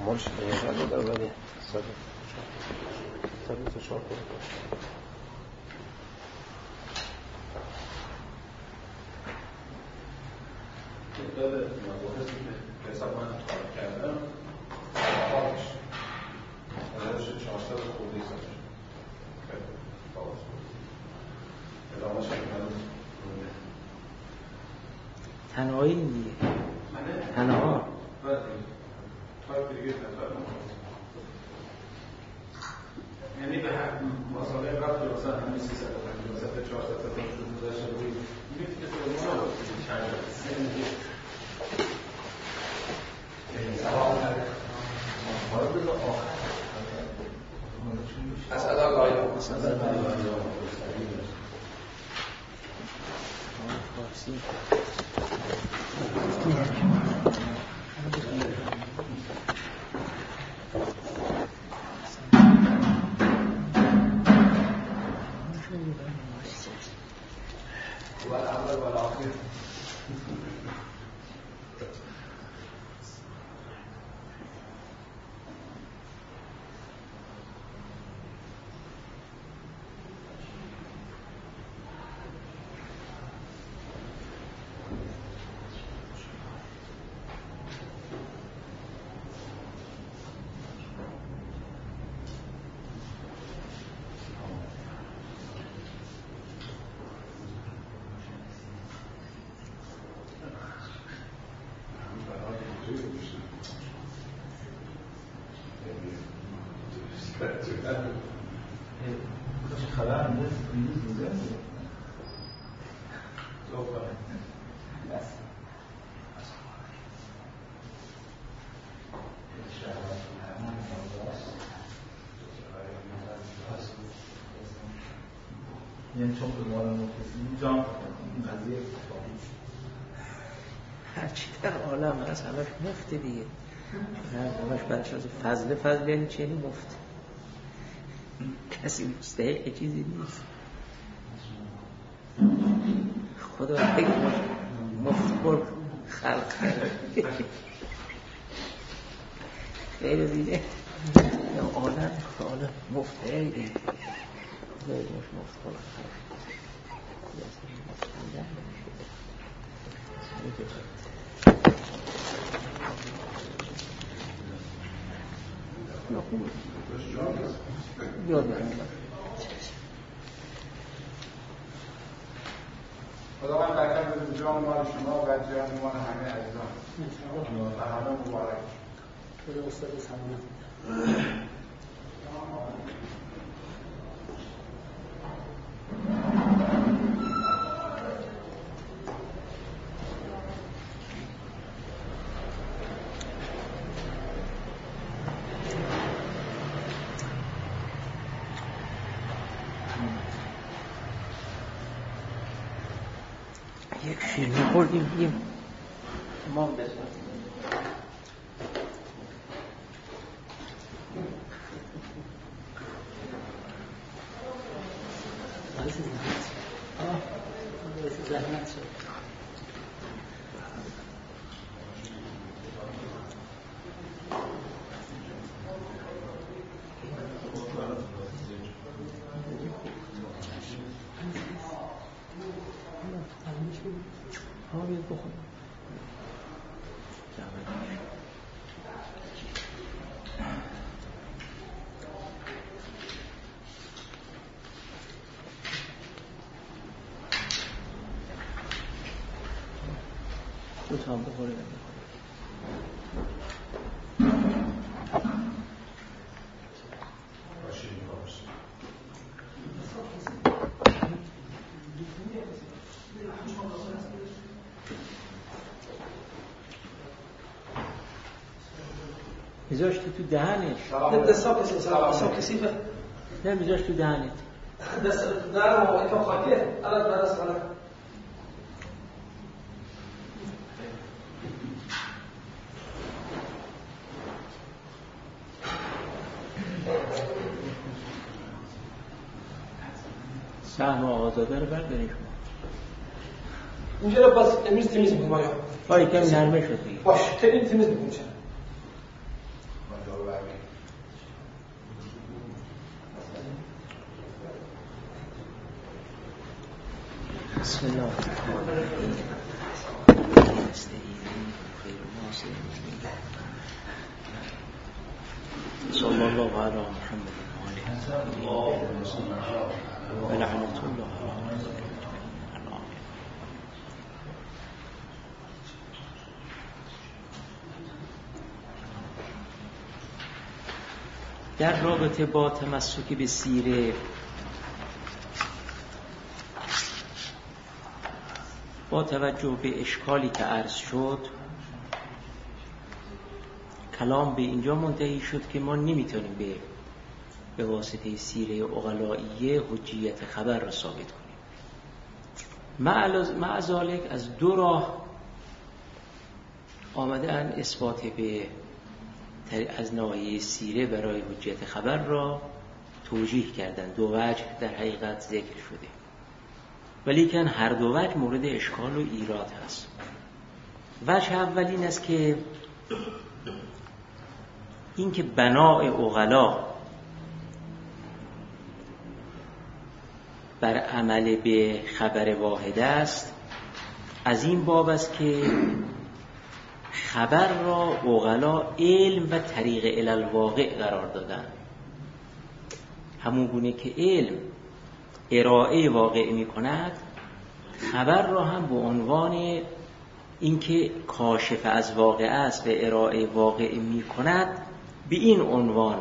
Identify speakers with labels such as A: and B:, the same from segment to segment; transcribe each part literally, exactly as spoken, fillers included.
A: مالش اینقدر داره ولی صد صد و چهار کنه
B: تعداد مباحثی که حساب من انتخاب کردم خواهش عددش چهارصد خورده ای ساشه خیلی خواهش ادامه شکل
C: تنهایی این دیگه تنها
B: تایپ دیگه تنها یعنی به هر مسابقه قبل مثلا همین سیصد و پنجاه صفحه چهارصد صفحه شده داشته بودید می‌بینید که فرمولا بود چند تا
D: اسد آقایان
C: اسد آقایان فارسی
D: والأول والآخر
B: خبر نیست نیست بوده یعنی چون به مال مختصی جان این قضیه
C: هرچی در عالم هست همش مفته دیگه همش برش از فضل فضل یعنی چه یعنی مفت کسی مستحق چیزی نیست خدا بگه مفت برد خلق کرد خیلی دیگه یا عالم عالم مفت خیلی خیلی مفت خلق بیاد بریم
D: خداوند برکت بده جان مال شما و جان مال همه عزیزان و همه مبارک
E: خدا استاد سلامت
C: یک شیرینی خوردیم بیم ما بزن
E: زحمت شد
C: آبی بخور دو تا هم بخوره میذاشتی تو دهنش
E: دستا کسی دستا کسی
C: نه میذاشت تو دهنت
E: دست در موقعی که خاکه الان درست کنه
C: سهم آزاده رو برداریم شما
E: اینجا رو باز امروز تمیز میکنم آیا
C: پای کمی نرمه شد دیگه
E: باش تمیز تمیز میکنم چرا
C: بسم الله الرحمن الرحیم. صلی الله علی محمد و آله و لعنت الله علی در رابطه با تمسک به سیره با توجه به اشکالی که عرض شد کلام به اینجا منتهی شد که ما نمیتونیم به به واسطه سیره عقلائیه حجیت خبر را ثابت کنیم. مع ذالک از دو راه آمدن اثبات به از ناحیه سیره برای حجیت خبر را توجیه کردن. دو وجه در حقیقت ذکر شده، ولیکن هر دو وجه مورد اشکال و ایراد هست. وجه اول این است که این که بناء عقلا بر عمل به خبر واحد است، از این باب است که خبر را عقلا علم و طریق الی الواقع قرار دادن. همون گونه که علم ارائه واقع می کند، خبر را هم به عنوان اینکه کاشف از واقع است و ارائه واقع می کند به این عنوان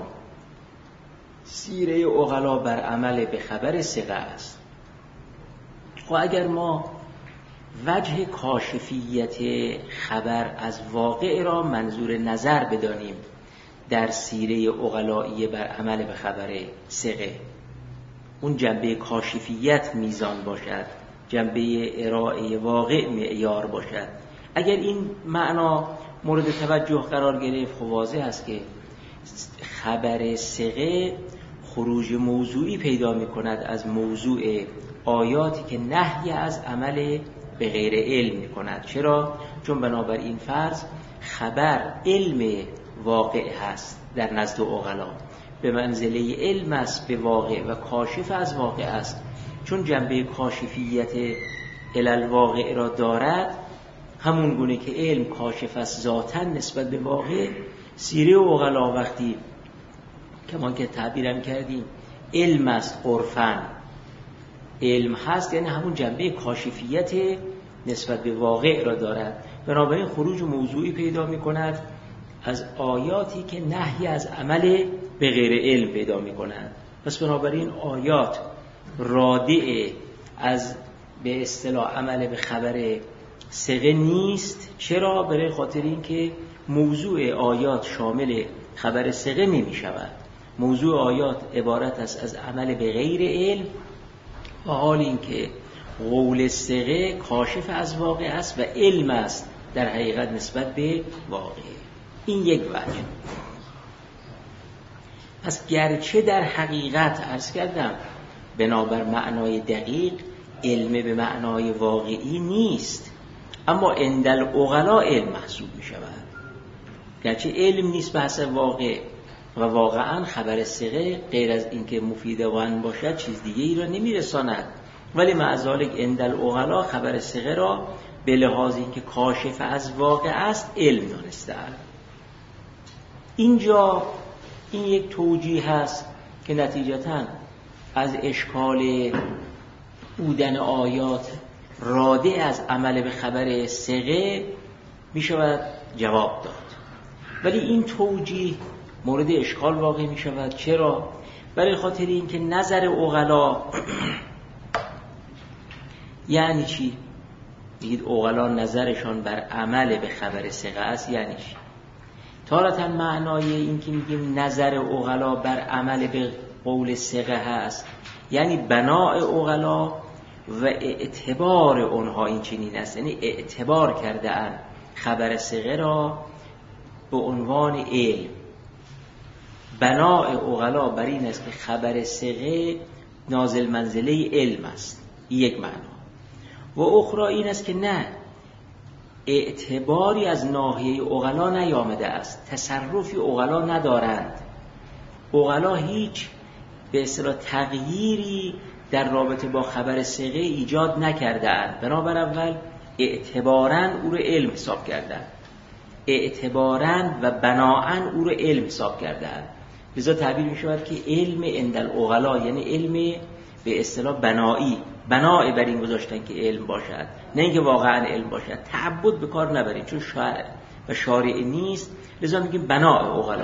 C: سیره عقلا بر عمل به خبر ثقه است. و اگر ما وجه کاشفیت خبر از واقع را منظور نظر بدانیم در سیره عقلائیه بر عمل به خبر ثقه، اون جنبه کاشفیت میزان باشد، جنبه ارائه واقع معیار باشد، اگر این معنا مورد توجه قرار گرفت، خب واضح است که خبر ثقه خروج موضوعی پیدا می کند از موضوع آیاتی که نهی از عمل به غیر علم می کند. چرا؟ چون بنابراین فرض خبر علم واقع هست در نزد عقلا، به منزله علم است به واقع و کاشف از واقع است. چون جنبه کاشفیت الی الواقع را دارد، همون گونه که علم کاشف است ذاتاً نسبت به واقع، سیره عقلا وقتی که ما که تعبیرم کردیم علم است عرفاً علم هست، یعنی همون جنبه کاشفیت نسبت به واقع را دارد. بنابراین خروج موضوعی پیدا می کند از آیاتی که نهی از عمل به غیر علم پیدا می کند. پس بنابراین آیات رادع از به اصطلاح عمل به خبر ثقه نیست. چرا؟ برای خاطر این که موضوع آیات شامل خبر ثقه نمی شود. موضوع آیات عبارت است از عمل به غیر علم، و حال این که قول ثقه کاشف از واقع است و علم است در حقیقت نسبت به واقع. این یک وجه. پس گرچه در حقیقت عرض کردم بنابر معنای دقیق علم به معنای واقعی نیست، اما عند العقلا علم محسوب می شود. گرچه علم نیست بحث واقع و واقعا خبر ثقه غیر از اینکه مفید وان باشد چیز دیگه ای را نمی رساند، ولی مع ذالک عند العقلا خبر ثقه را به لحاظ اینکه کاشف از واقع است علم دانسته‌اند. اینجا این یک توجیه هست که نتیجتاً از اشکال بودن آیات رادع از عمل به خبر ثقه می شود جواب داد، ولی این توجیه مورد اشکال واقع می شود. چرا؟ برای خاطر این که نظر عقلا یعنی چی؟ بگید عقلا نظرشان بر عمل به خبر ثقه است یعنی چی؟ تارة معنای این که میگیم نظر عقلا بر عمل به قول ثقه هست یعنی بناء عقلا و اعتبار اونها این چنین است، یعنی اعتبار کرده اند خبر ثقه را به عنوان علم. بناء عقلا بر این است که خبر ثقه نازل منزله علم است، یک معنا. و اخرى این است که نه، اعتباری از ناحیه عقلا نیامده است، تصرفی عقلا ندارند. عقلا هیچ به اصطلاح تغییری در رابطه با خبر ثقه ایجاد نکرده‌اند. بنابر اول اعتباراً او رو علم حساب کردند، اعتباراً و بناءً او رو علم حساب کردند. لذا تعبیر می شود که علم عند العقلا، یعنی علم به اصطلاح بنایی، بنای بر این گذاشتن که علم باشد، نه اینکه واقعا علم باشد. تعبد به کار نبرید چون شارع و شارع نیست، لذا میگیم بنای عقلا.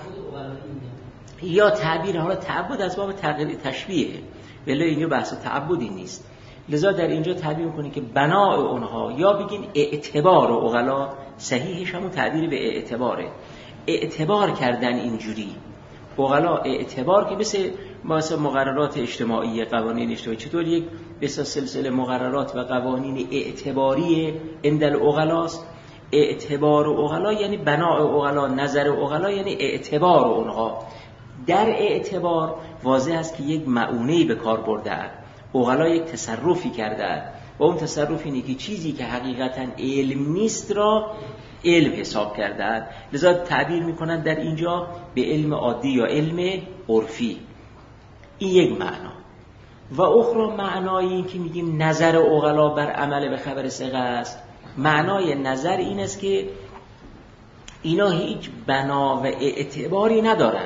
C: یا تعبیر حالا تعبد از باب تغییر تشبیه، ولی اینجا بحث تعبدی نیست. لذا در اینجا تعبیر می‌کنه که بنای اونها، یا بگین اعتبار و عقلا، صحیحش همون تعبیر به اعتباره، اعتبار کردن اینجوری. عقلا اعتبار که مثل مثلا مقررات اجتماعی، قوانین اجتماعی، چطور یک مثلا سلسله مقررات و قوانین اعتباری عند العقلاست. اعتبار و عقلا یعنی بنای عقلا، نظر عقلا یعنی اعتبار اونها. در اعتبار واضح است که یک معونه‌ای به کار برده‌اند، عقلا یک تصرفی کرده‌اند و اون تصرف اینه که چیزی که حقیقتاً علم نیست را علم حساب کرده‌اند. لذا تعبیر می‌کنند در اینجا به علم عادی یا علم عرفی. این یک معنا. و اخرى معنای این که میگیم نظر عقلا بر عمل به خبر ثقه است. معنای نظر این است که اینا هیچ بنا و اعتباری ندارن،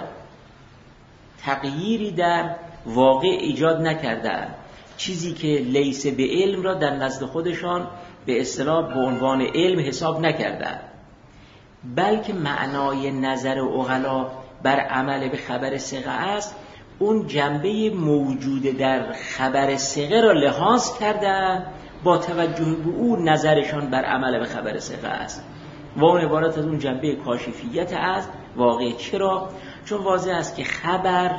C: تغییری در واقع ایجاد نکردن، چیزی که لیس به علم را در نزد خودشان به اصطلاح به عنوان علم حساب نکردن، بلکه معنای نظر عقلا بر عمل به خبر ثقه است اون جنبه موجود در خبر ثقه را لحاظ کردن، با توجه به او نظرشان بر عمل به خبر ثقه است و اون عبارت از اون جنبه کاشفیت است واقع. چرا؟ چون واضح است که خبر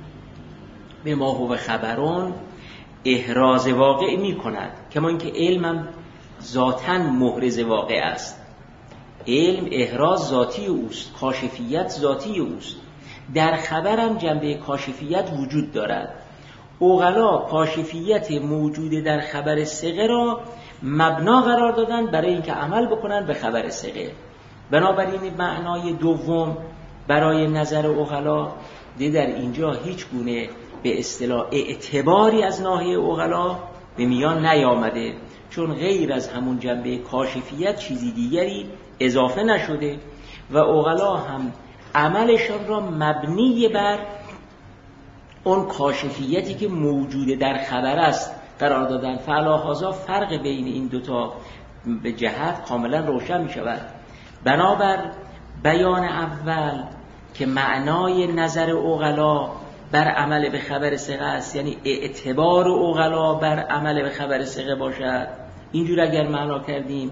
C: به ما هو خبرون احراز واقع می کند، کما اینکه علم هم ذاتاً محرز واقع است. علم احراز ذاتی اوست، کاشفیت ذاتی اوست. در خبر هم جنبه کاشفیت وجود دارد. عقلا کاشفیت موجود در خبر ثقه را مبنا قرار دادن برای اینکه عمل بکنن به خبر ثقه. بنابراین معنای دوم برای نظر عقلا در اینجا هیچ گونه به اصطلاح اعتباری از ناحیه عقلا به میان نیامده، چون غیر از همون جنبه کاشفیت چیزی دیگری اضافه نشده و عقلا هم عملشان را مبنی بر اون کاشفیتی که موجود در خبر است قرار دادن. فعلا فرق بین این دوتا به جهت کاملا روشن می شود. بنابر بیان اول که معنای نظر عقلا بر عمل به خبر ثقه است، یعنی اعتبار عقلا بر عمل به خبر ثقه باشد، اینجور اگر معنا کردیم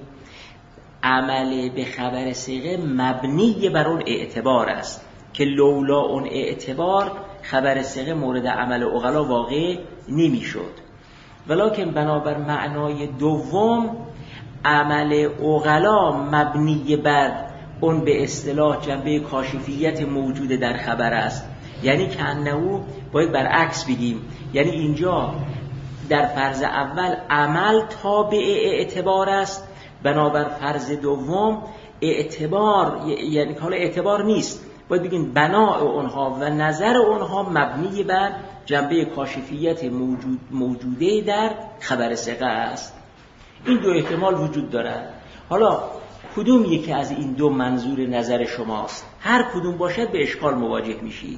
C: عمل به خبر ثقه مبنی بر اون اعتبار است که لولا اون اعتبار خبر ثقه مورد عمل عقلا واقع نمی شد. ولکن بنابر معنای دوم عمل عقلا مبنی بر اون به اصطلاح جنبه کاشفیت موجود در خبر است، یعنی که انه باید برعکس بگیم، یعنی اینجا در فرض اول عمل تابع اعتبار است، بنابر فرض دوم اعتبار، یعنی حالا اعتبار نیست، باید بگیم بناء اونها و نظر اونها مبنی بر جنبه کاشفیت موجود موجوده در خبر ثقه است. این دو احتمال وجود دارد. حالا کدوم یکی از این دو منظور نظر شماست؟ هر کدوم باشد به اشکال مواجه میشید.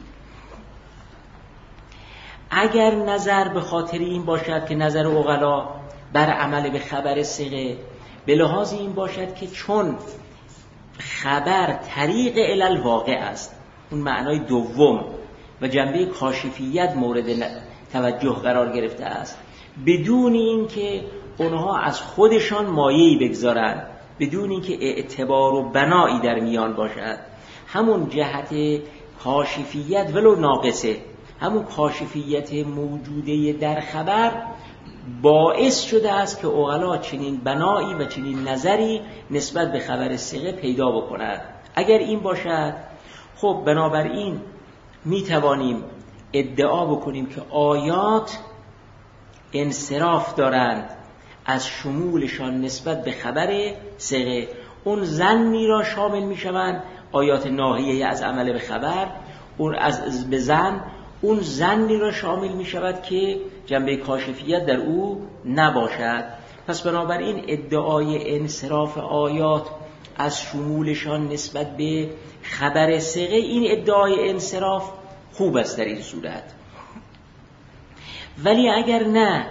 C: اگر نظر به خاطر این باشد که نظر عقلا بر عمل به خبر ثقه به لحاظ این باشد که چون خبر طریق علل واقع است، اون معنای دوم و جنبه کاشفیت مورد توجه قرار گرفته است، بدون این که اونها از خودشان مایه‌ای بگذارند، بدون این که اعتبار و بنایی در میان باشد، همون جهت کاشفیت ولو ناقصه، همون کاشفیت موجوده در خبر باعث شده است که عقلا چنین بنایی و چنین نظری نسبت به خبر ثقه پیدا بکند. اگر این باشد، خب بنابراین می توانیم ادعا بکنیم که آیات انصراف دارند از شمولشان نسبت به خبر ثقه. اون ظنی را شامل می شوند آیات ناهیه از عمل به خبر، اون از به ظن، اون ظنی را شامل می شود که جنبه کاشفیت در او نباشد. پس بنابراین ادعای انصراف آیات از شمولشان نسبت به خبر ثقه، این ادعای انصراف خوب است در این صورت. ولی اگر نه،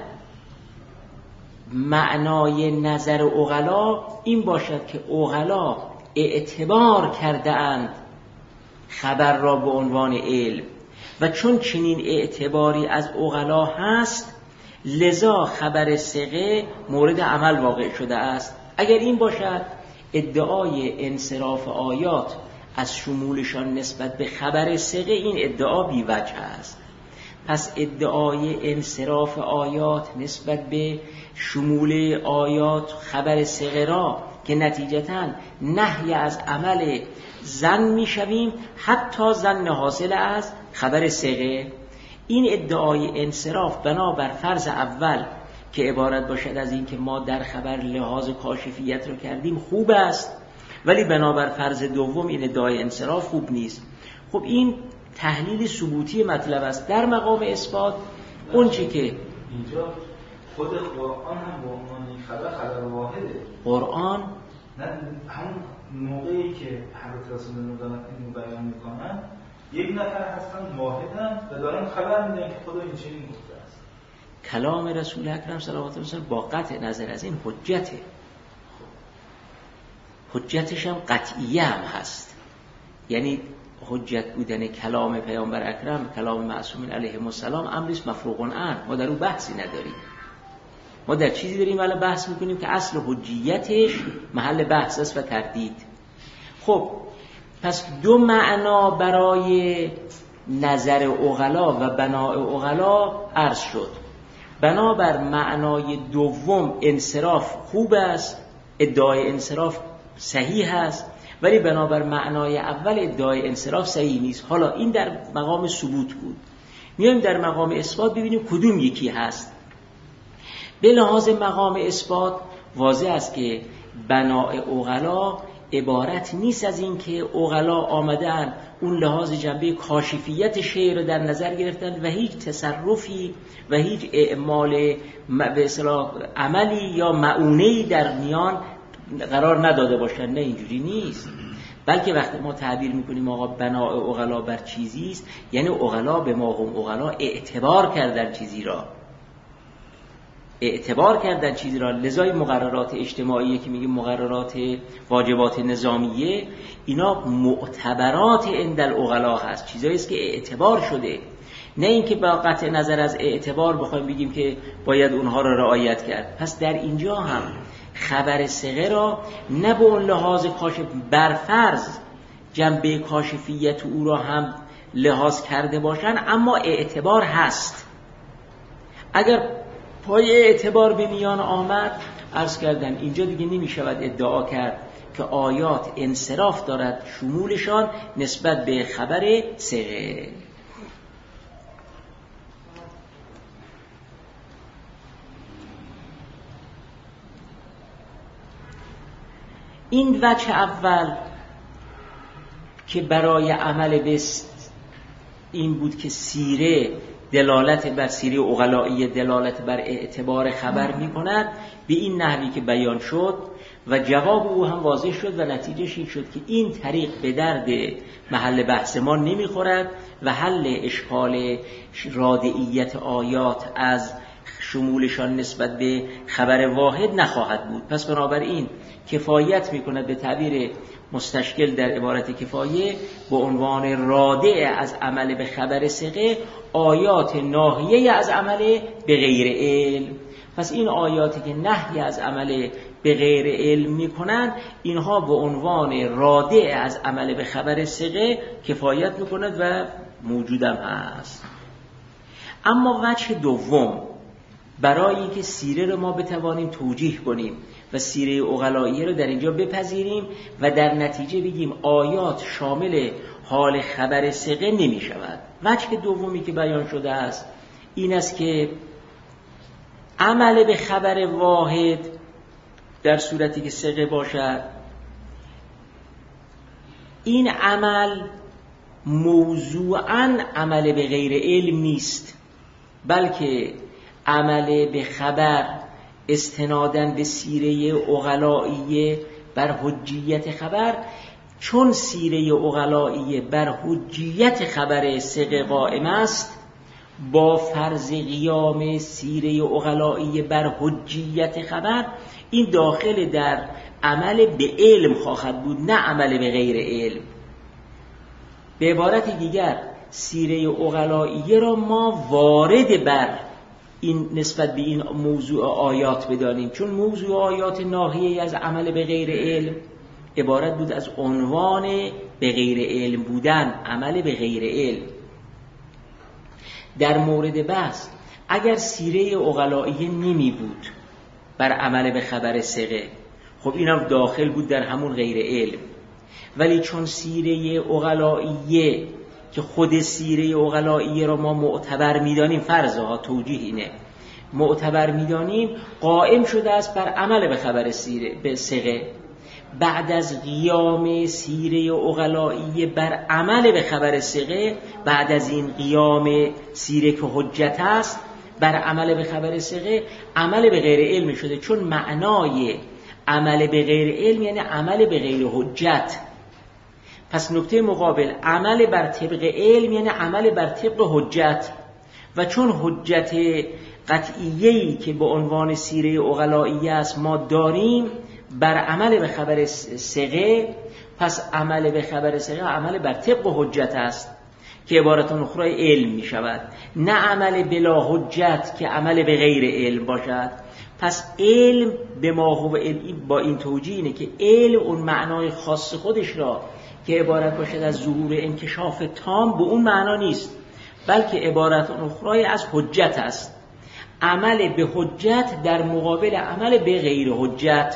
C: معنای نظر عقلا این باشد که عقلا اعتبار کرده اند خبر را به عنوان علم و چون چنین اعتباری از عقلا هست لذا خبر ثقه مورد عمل واقع شده است. اگر این باشد ادعای انصراف آیات از شمولشان نسبت به خبر ثقه این ادعا بی وجه است. پس ادعای انصراف آیات نسبت به شمول آیات خبر ثقه را که نتیجتاً نهی از عمل ظن میشویم، حتی ظن حاصل از خبر ثقه، این ادعای انصراف بنابر فرض اول که عبارت باشد از این که ما در خبر لحاظ کاشفیت رو کردیم خوب است، ولی بنابر فرض دوم این ادعای انصراف خوب نیست. خب این تحلیل ثبوتی مطلب است. در مقام اثبات اون چی که
F: اینجا خود قرآن هم به عنوان این خبر خبر واحده.
C: قرآن
F: نه همون موقعی که حضرت رسول الله دارن اینو بیان میکنن یک نفر هستن واحدن و دارن خبر میدن که خدا این چنین گفته است.
C: کلام رسول اکرم صلوات الله علیه و با قطع نظر از این حجته، حجتش هم قطعیه هم هست. یعنی حجت بودن کلام پیامبر اکرم، کلام معصومین علیهم السلام، امریست مفروغ عنه، ما در اون بحثی نداریم. ما در چیزی داریم ولی بحث میکنیم که اصل حجیتش محل بحث است و تردید. خب پس دو معنا برای نظر عقلا و بناء عقلا عرض شد. بنابر معنای دوم انصراف خوب است، ادعای انصراف صحیح است، ولی بنابر معنای اول ادعای انصراف صحیح نیست. حالا این در مقام ثبوت بود. میایم در مقام اثبات ببینیم کدوم یکی هست. به لحاظ مقام اثبات واضح است که بناء عقلا عبارت نیست از این که عقلا آمدن اون لحاظ جنبه کاشفیت شیء رو در نظر گرفتن و هیچ تصرفی و هیچ اعمال به اصطلاح عملی یا معونه‌ای در میان قرار نداده باشن. نه، اینجوری نیست. بلکه وقتی ما تعبیر میکنیم آقا بناء عقلا بر چیزی است، یعنی عقلا به ما هم عقلا اعتبار کردن چیزی را، اعتبار کردن چیزی را. لذای مقررات اجتماعی که میگیم مقررات واجبات نظامیه، اینا معتبرات عند العقلا هست، چیزایی است که اعتبار شده، نه اینکه با قطع نظر از اعتبار بخوایم بگیم که باید اونها را رعایت کرد. پس در اینجا هم خبر ثقه را نه به اون لحاظ کاشف برفرض جنبه کاشفیت او را هم لحاظ کرده باشن، اما اعتبار هست. اگر پای اعتبار به میان آمد، عرض کردن اینجا دیگه نمی شود ادعا کرد که آیات انصراف دارد شمولشان نسبت به خبر ثقه. این وجه اول که برای عمل بست این بود که سیره دلالت بر سیره عقلایی دلالت بر اعتبار خبر می کند به این نحوی که بیان شد و جواب او هم واضح شد و نتیجهش این شد که این طریق به درد محل بحث ما نمی خورد و حل اشکال رادعیت آیات از شمولشان نسبت به خبر واحد نخواهد بود. پس بنابراین کفایت می کند به تعبیر مستشکل در عبارت کفایه به عنوان رادع از عمل به خبر ثقه آیات ناهیه از عمل به غیر علم. پس این آیاتی که نهی از عمل به غیر علم می کنند، اینها به عنوان رادع از عمل به خبر ثقه کفایت می کند و موجودم هست. اما وجه دوم برای اینکه سیره رو ما بتوانیم توجیه کنیم و سیره عقلایی رو در اینجا بپذیریم و در نتیجه بگیم آیات شامل حال خبر ثقه نمی شود. وجه دومی که بیان شده است این است که عمل به خبر واحد در صورتی که ثقه باشد، این عمل موضوعاً عمل به غیر علم نیست، بلکه عمل به خبر استناداً به سیره عقلائیه بر حجیت خبر، چون سیره عقلائیه بر حجیت خبر ثقه قائم است، با فرض قیام سیره عقلائیه بر حجیت خبر این داخل در عمل به علم خواهد بود، نه عمل به غیر علم. به عبارت دیگر سیره عقلائیه را ما وارد بر این نسبت به این موضوع آیات بدانیم، چون موضوع آیات ناحیه از عمل به غیر علم عبارت بود از عنوان به غیر علم بودن، عمل به غیر علم. در مورد بحث اگر سیره عقلائیه نمی بود بر عمل به خبر ثقه، خب اینم داخل بود در همون غیر علم. ولی چون سیره عقلائیه که خود سیره عقلائیه را ما معتبر می‌دانیم، فرضها توجیه اینه، معتبر می‌دانیم، قائم شده است بر عمل به خبر سیره به ثقه، بعد از قیام سیره عقلائیه بر عمل به خبر ثقه، بعد از این قیام سیره که حجت است بر عمل به خبر ثقه، عمل به غیر علم شده، چون معنای عمل به غیر علم یعنی عمل به غیر حجت. پس نکته مقابل عمل بر طبق علم یعنی عمل بر طبق حجت، و چون حجت قطعیه‌ای که به عنوان سیره عقلائیه است ما داریم بر عمل به خبر ثقه، پس عمل به خبر ثقه عمل بر طبق حجت است که عبارت اخرى علم می شود، نه عمل بلا حجت که عمل به غیر علم باشد. پس علم به ما هو علم با این توجیه اینه که علم اون معنای خاص خودش را که عبارت باشد از ظهور انکشاف تام به اون معنا نیست، بلکه عبارت اخرى از حجت است. عمل به حجت در مقابل عمل به غیر حجت.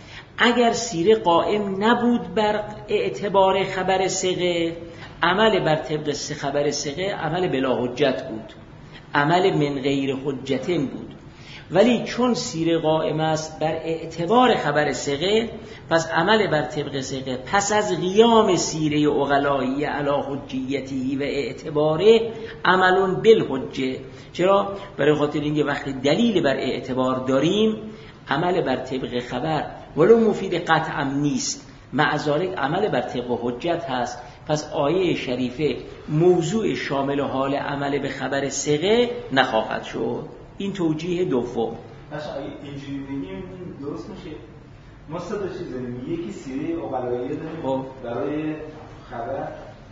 C: اگر سیره قائم نبود بر اعتبار خبر ثقه، عمل بر طبق خبر ثقه عمل بلا حجت بود، عمل من غیر حجتین بود. ولی چون سیره قائم است بر اعتبار خبر ثقه، پس عمل بر طبق ثقه پس از قیام سیره عقلائیه علی حجیتی و اعتباره عمل بالحجه. چرا؟ برای خاطر اینکه وقتی دلیل بر اعتبار داریم، عمل بر طبق خبر ولو مفید قطعا نیست، مع ذالک عمل بر طبق حجت هست. پس آیه شریفه موضوع شامل حال عمل به خبر ثقه نخواهد شد. این توجیه دوم.
F: باشه، اگه اینجوری بگیم درست میشه. ما سه تا چیز داریم، یکی سیره عقلائیه داریم برای خبر،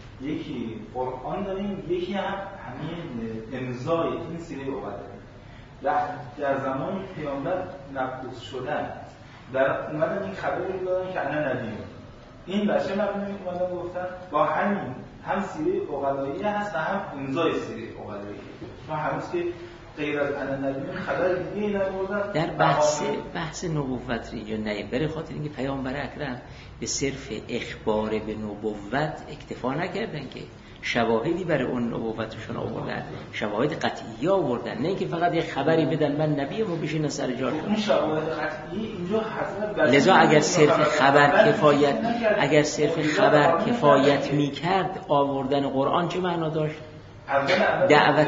F: یکی قرآن داریم، یکی هم همین امضای این سیره عقلائیه. در در زمان پیامبر نقض شدن در اومدن این خبری رو دادن که انا نبیه. این بچه مبنی اومدن گفتن با همین هم سیره عقلائیه هست و هم امضای سیره عقلائیه. ما هنوز که غیر از انا نبیه خبر دیگه نبردن.
C: در بحث بحث نبوت اینجا نه، برای خاطر اینکه پیامبر اکرم به صرف اخبار به نبوت اکتفا نکردن که شواهدی برای اون نبوتشون آوردن، شواهد قطعی آوردن، نه اینکه فقط یک خبری بدن من نبیم و بشین سر جاش.
F: اون شواهد قطعی اینجا حضرت
C: لذا اگر صرف خبر کفایت اگر صرف خبر کفایت میکرد آوردن قرآن چه معنا داشت؟ دعوت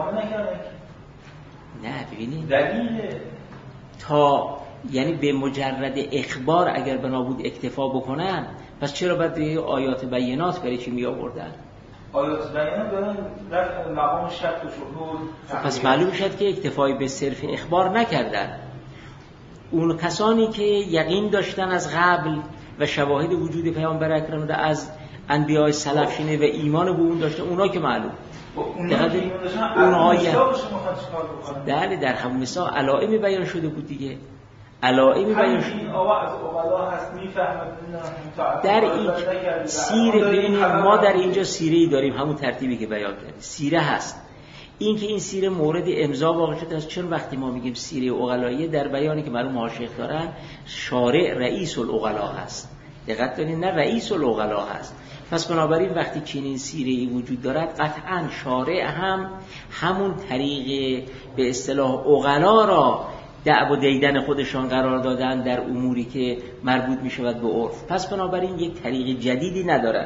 C: نه ببینید
F: دلیل
C: تا یعنی به مجرد اخبار اگر بنا بود اکتفا بکنن، پس چرا باید آیات بینات برای چی می آوردن؟
F: آیات بینات دارن در مقام شک و شهود.
C: پس معلوم شد که اکتفای به صرف اخبار نکردن. اون کسانی که یقین داشتن از قبل و شواهد وجود پیامبر اکرم و از انبیاء سلف شینه و ایمان به اون داشتن، اونا که معلوم
F: اونها که ایمان داشتن
C: اونها
F: در
C: در همون مثال علائمی بیان شده بود دیگه، علائمی بیان شده.
F: این آقا از عقلا هست میفهمد
C: در این سیره ببینید ما در اینجا سیره‌ای داریم همون ترتیبی که بیان کردیم، سیره هست. این که این سیره مورد امضا واقع شده است، چون وقتی ما میگیم سیره عقلائیه در بیانی که معلوم حاشیه دارن شارع رئیس العقلا هست، دقت کنید، نه رئیس العقلا هست. پس بنابراین وقتی چنین سیره‌ای وجود دارد قطعاً شارع هم همون طریق به اصطلاح عقلا را دعو و دیدن خودشان قرار دادن در اموری که مربوط می شود به عرف. پس بنابراین یک طریق جدیدی ندارد.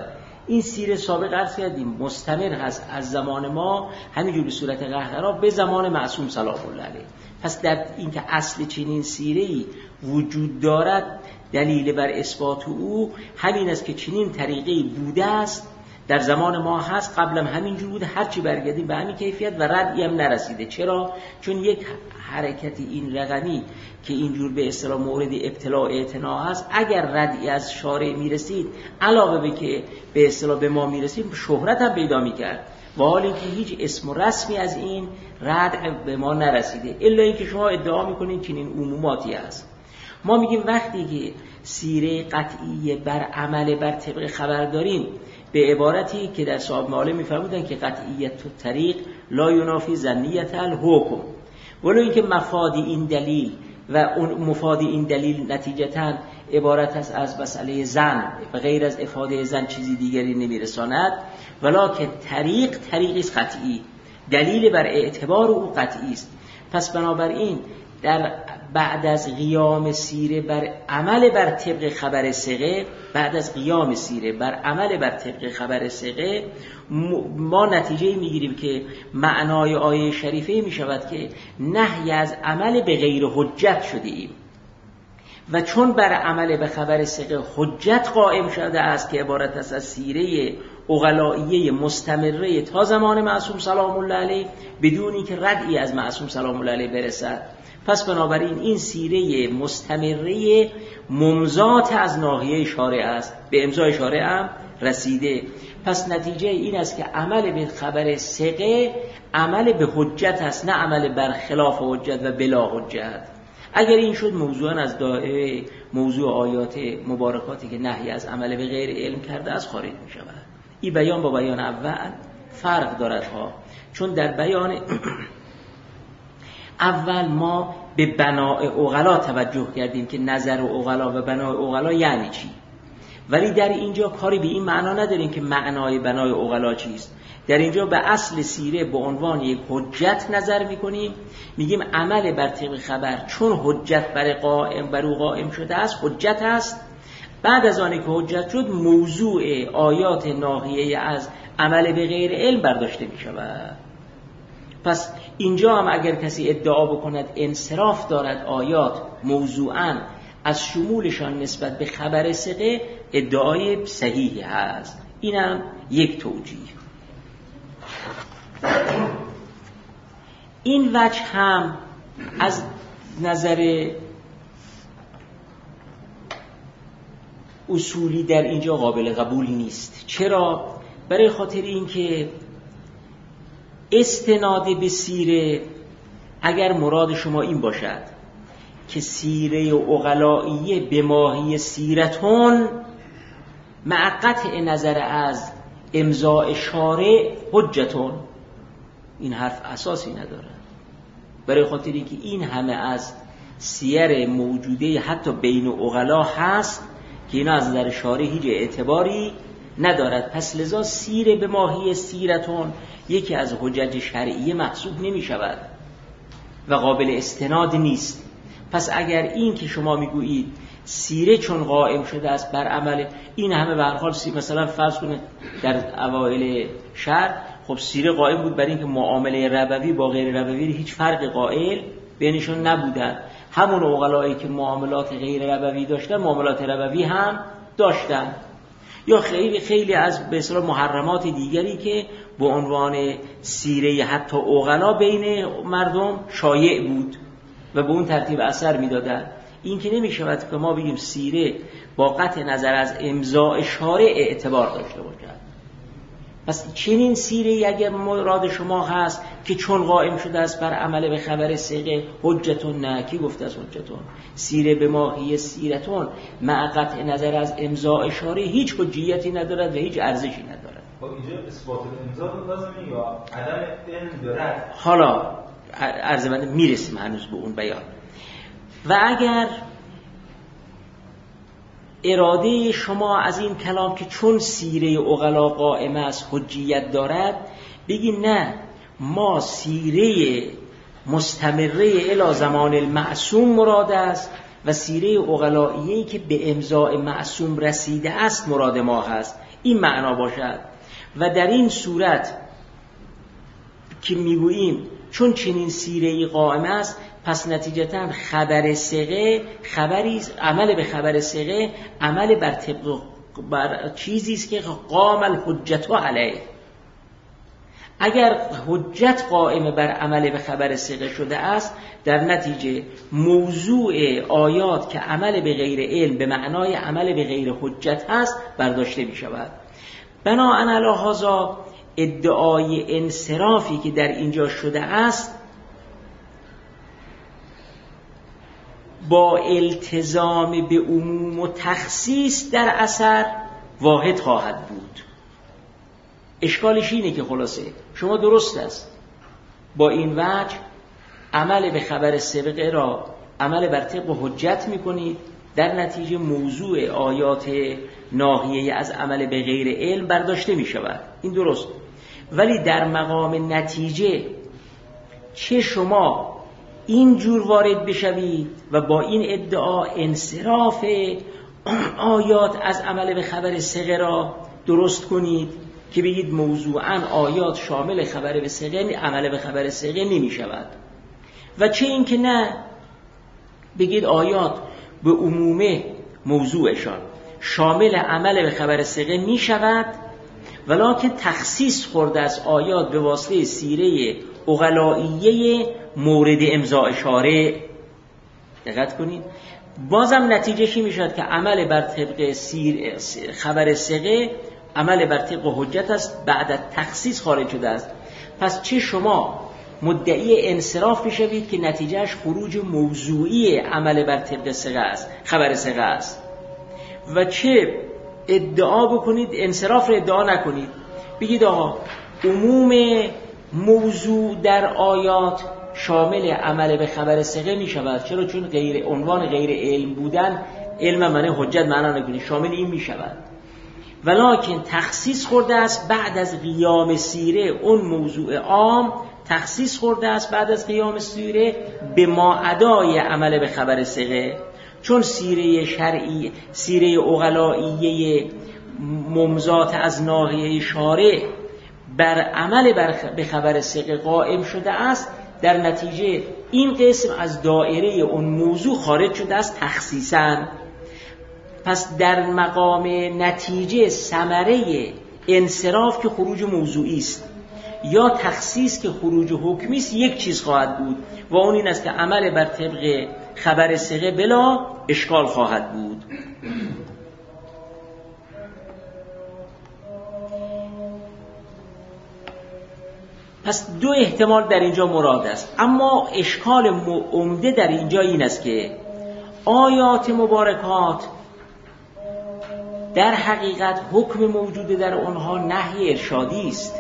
C: این سیره سابق عرض کردیم مستمر هست از زمان ما همینجور به صورت قهقرا به زمان معصوم سلام الله علیه. پس در اینکه اصل چنین سیره‌ای وجود دارد دلیل بر اثبات او همین است که چنین طریقه‌ای بوده است، در زمان ما هست، قبلا همینجور بوده، هرچی برگردیم به همین کیفیت و ردی هم نرسیده. چرا؟ چون یک حرکتی این رقمی که اینجور به اصطلاح مورد ابتلاع اعتنا هست، اگر ردی از شارع میرسید علاوه به که به اصطلاح به ما میرسید شهرت هم پیدا میکرد، و حالی که هیچ اسم و رسمی از این رد به ما نرسیده، الا اینکه شما ادعا میکنین چنین عموماتی هست. ما میگیم وقتی که سیره قطعی بر عمل بر طبق خبر داریم، به عبارتی که در صاحب معالم میفرمودن که قطعیت تو طریق لا ینافی ظنیت الحکم، ولو اینکه مفاد این دلیل و مفاد این دلیل نتیجتاً عبارت است از مسئله زن و غیر از افاده زن چیزی دیگری نمیرساند، ولکن طریق طریقی است قطعی، دلیل بر اعتبار او قطعی است. پس بنابراین در بعد از قیام سیره بر عمل بر طبق خبر ثقه، بعد از قیام سیره بر عمل بر طبق خبر ثقه، ما نتیجه میگیریم که معنای آیه شریفه می شود که نهی از عمل به غیر حجت شده ایم، و چون بر عمل به خبر ثقه حجت قائم شده است که عبارت است از سیره عقلائیه مستمره تا زمان معصوم سلام الله علیه بدونی که ردی از معصوم سلام الله علیه برسد، پس بنابراین این سیره مستمره ممزات از ناحیه شارع است، به امضای شارع هم رسیده. پس نتیجه این است که عمل به خبر ثقه عمل به حجت است، نه عمل بر خلاف حجت و بلا حجت. اگر این شد موضوعا از دائره موضوع آیات مبارکاتی که نهی از عمل به غیر علم کرده از خارج می شود. این بیان با بیان اول فرق دارد ها، چون در بیان اول ما به بناء عقلا توجه کردیم که نظر عقلا و بناء عقلا یعنی چی، ولی در اینجا کاری به این معنا نداریم که معنای بنای عقلا چیست. در اینجا به اصل سیره به عنوان یک حجت نظر میکنیم، میگیم عمل بر طبق خبر چون حجت بر قائم بر او قائم شده است حجت است. بعد از آنی که حجت شد موضوع آیات ناحیه از عمل به غیر علم برداشته میشود. پس اینجا هم اگر کسی ادعا بکند انصراف دارد آیات موضوعاً از شمولشان نسبت به خبر ثقه، ادعای صحیحی هست. اینم یک توجیه. این وجه هم از نظر اصولی در اینجا قابل قبول نیست. چرا؟ برای خاطر اینکه استناد به سیره اگر مراد شما این باشد که سیره عقلائیه به ماهی سیرتون مع قطع نظر از امضاء شارع حجتون، این حرف اساسی نداره. برای خاطری که این همه از سیر موجوده حتی بین عقلا هست که اینا از نظر شارع هیچ اعتباری ندارد. پس لذا سیر به ماهی سیرتون یکی از حجج شرعیه محسوب نمی شود و قابل استناد نیست. پس اگر این که شما میگویید سیره چون قائم شده است بر عمل، این همه به هر حال مثلا فرض کنید در اوایل شهر خب سیره قائم بود برای اینکه معامله ربوی با غیر ربوی هیچ فرق قائل بینشون نبودن. همون عقلایی که معاملات غیر ربوی داشتن معاملات ربوی هم داشتن، یا خیلی خیلی از به اصطلاح محرمات دیگری که به عنوان سیره حتی عقلا بین مردم شایع بود و به اون ترتیب اثر میدادن. این که نمی شود که ما بگیم سیره با قطع نظر از امضاء شارع اعتبار داشته باشد. پس چنین سیره اگر مراد شما هست که چون قائم شده است بر عمل به خبر ثقه حجتون، نه کی گفته است حجتون؟ سیره به ماهی سیرتون مع قطع نظر از امضاء شارع هیچ حجیتی ندارد و هیچ ارزشی ندارد.
F: خب اینجا اثبات امضا لازمه یا عدم علم دارد؟
C: حالا عرض بنده میرسیم هنوز به اون بیان. و اگر اراده شما از این کلام که چون سیره عقلا قائم است حجیت دارد، بگیم نه، ما سیره مستمره الی زمان المعصوم مراد است و سیره عقلائیه‌ای که به امضاء معصوم رسیده است مراد ما هست. این معنا باشد. و در این صورت که میگوییم چون چنین سیره‌ای قائم است، پس نتیجتاً خبر ثقه خبری عمل به خبر ثقه عمل بر طبق بر چیزی است که قام الحجت علیه. اگر حجت قائم بر عمل به خبر ثقه شده است، در نتیجه موضوع آیات که عمل به غیر علم به معنای عمل به غیر حجت هست برداشته می شود. بناء علی هذا ادعای انصرافی که در اینجا شده است با التزام به عموم و تخصیص در اثر واحد خواهد بود. اشکالش اینه که خلاصه شما درست است با این وجه عمل به خبر سابقه را عمل بر طبق حجت میکنید، در نتیجه موضوع آیات ناهیه از عمل به غیر علم برداشته می شود. این درست. ولی در مقام نتیجه چه شما این جور وارد بشوید و با این ادعا انصراف آیات از عمل به خبر ثقه را درست کنید که بگید موضوعاً آیات شامل خبر به ثقه عمل به خبر ثقه نمی شود، و چه این که نه بگید آیات به عموم موضوعشان شامل عمل به خبر ثقه می شود، ولکن تخصیص خورده از آیات به واسطه سیره عقلائیه مورد امضاء اشاره. دقت کنید، بازم نتیجهشی می شود که عمل بر طبق سیر خبر ثقه عمل بر طبق حجت است، بعد از تخصیص خارج شده است. پس چه شما مدعی انصراف بشوید که نتیجهش خروج موضوعی عمل بر طبق ثقه است، خبر ثقه است، و چه ادعا بکنید انصراف را ادعا نکنید، بگید آقا عموم موضوع در آیات شامل عمل به خبر ثقه می شود. چرا؟ چون غیر عنوان غیر علم بودن، علم معنی حجت معنا نکنید، شامل این می شود، ولکن تخصیص خورده است بعد از قیام سیره اون موضوع عام تخصیص خورده است بعد از قیام سیره به ما ادای عمل به خبر ثقه. چون سیره شرعی سیره عقلائیه ممزات از ناحیه شارع بر عمل به خبر ثقه قائم شده است، در نتیجه این قسم از دایره اون موضوع خارج شده است تخصیصاً. پس در مقام نتیجه ثمره انصراف که خروج موضوعی است یا تخصیص که خروج حکمی است یک چیز خواهد بود، و اون این است که عمل بر طبق خبر ثقه بلا اشکال خواهد بود. پس دو احتمال در اینجا مراد است، اما اشکال عمده در اینجا این است که آیات مبارکات در حقیقت حکم موجود در آنها نهی ارشادی است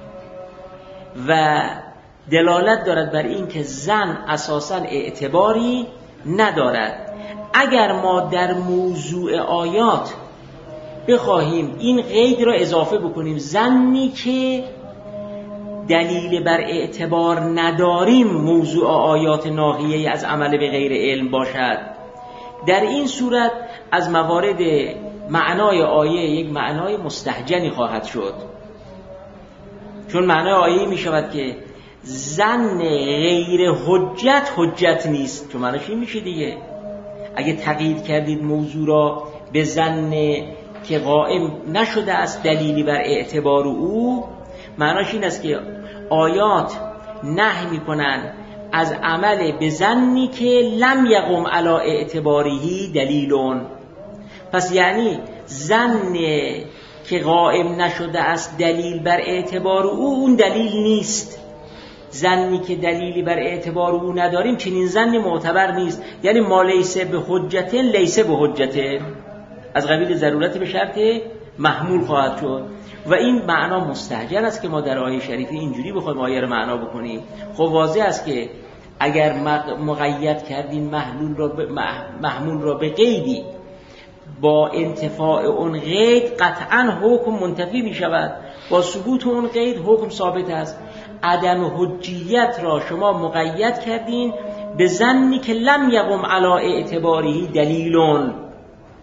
C: و دلالت دارد بر این که زن اساساً اعتباری ندارد. اگر ما در موضوع آیات بخواهیم این قید را اضافه بکنیم، زنی که دلیل بر اعتبار نداریم موضوع آیات ناهیه از عمل به غیر علم باشد، در این صورت از موارد معنای آیه یک معنای مستهجنی خواهد شد. چون معنای آیه می شود که زن غیر حجت حجت نیست، چون معناش این میشه دیگه. اگه تقیید کردید موضوع را به زن که قائم نشده است دلیلی بر اعتبار او، معناش این است که آیات نهی میکنن از عمل به زنی که لم یقم علی اعتباری دلیلون. پس یعنی زن که قائم نشده است دلیل بر اعتبار او اون دلیل نیست. زنی که دلیلی بر اعتبار او نداریم چنین زنی معتبر نیست. یعنی ما لیسه به حجت لیسه به حجت، از قبیل ضرورت به شرط محمول خواهد شد. و این معنا مستهجن است که ما در آیه شریفه اینجوری بخوایم آیه رو معنا بکنیم. خب واضح است که اگر مقید کردیم محمول را به محمول را به قیدی، با انتفاع اون قید قطعاً حکم منتفی می شود، با ثبوت اون قید حکم ثابت است. عدم حجیت را شما مقید کردین به زنی که لم یقم علی اعتباری دلیلون،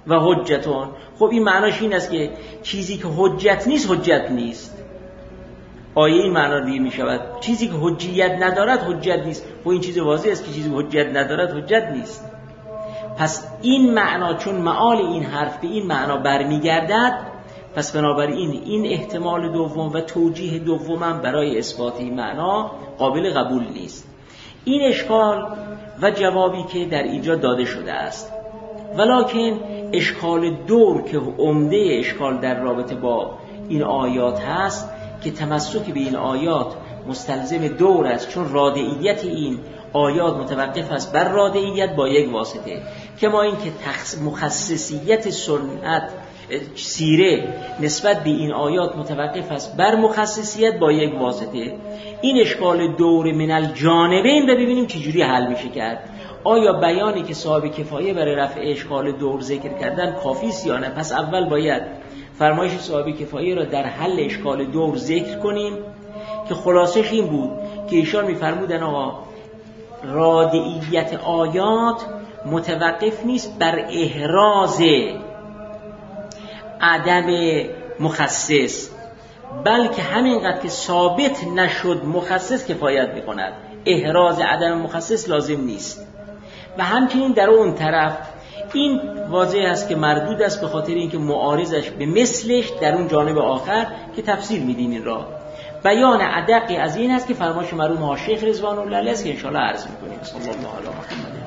C: و حجتون. خب این معناش این است که چیزی که حجت نیست حجت نیست. آیه این معنا دیگه می شود چیزی که حجیت ندارد حجت نیست. خب این چیز واضح است که چیزی که حجت ندارد حجت نیست. پس این معنا چون معال این حرف به این معنا برمیگردد، پس بنابراین این احتمال دوم و توجیه دومم برای اثبات این معنا قابل قبول نیست. این اشکال و جوابی که در اینجا داده شده است. ولکن اشکال دور که عمده اشکال در رابطه با این آیات هست که تمسک به این آیات مستلزم دور است، چون رادعیت این آیات متوقف است بر رادعیت با یک واسطه، که ما این که مخصصیت سنت سیره نسبت به این آیات متوقف است بر مخصصیت با یک واسطه. این اشکال دور من الجانبین رو ببینیم چجوری حل میشه کرد. آیا بیانی که صاحب کفایه برای رفع اشکال دور ذکر کردن کافی است یا نه؟ پس اول باید فرمایش صاحب کفایه را در حل اشکال دور ذکر کنیم که خلاصش این بود که ایشان میفرمودن آقا رادعیت آیات متوقف نیست بر احراز عدم مخصص، بلکه همینقدر که ثابت نشد مخصص کفایت میکند، احراز عدم مخصص لازم نیست. و همچنین در اون طرف این واضح است که مردود است به خاطر اینکه معارضش به مثلش در اون جانب آخر که تفسیر میدیم این را. بیان ادقی از این است که فرمایش مرحوم ها شیخ رضوان الله علیه است که ان شاء الله عرض میکنیم. صلی الله علیه و محمد.